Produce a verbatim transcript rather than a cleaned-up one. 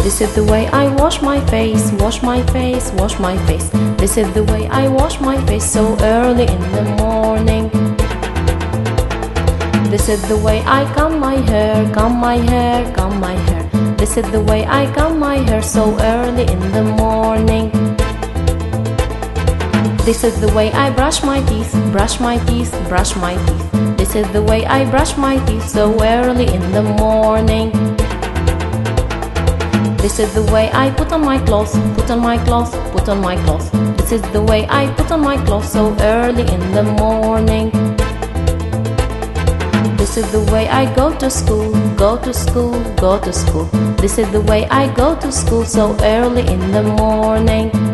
This is the way I wash my face, wash my face, wash my face. This is the way I wash my face so early in the morning. This is the way I comb my hair, comb my hair, comb my hair. This is the way I comb my hair so early in the morning. This is the way I brush my teeth, brush my teeth, brush my teeth. This is the way I brush my teeth so early in the morning. This is the way I put on my clothes, put on my clothes, put on my clothes. This is the way I put on my clothes so early in the morning. This is the way I go to school, go to school, go to school. This is the way I go to school so early in the morning.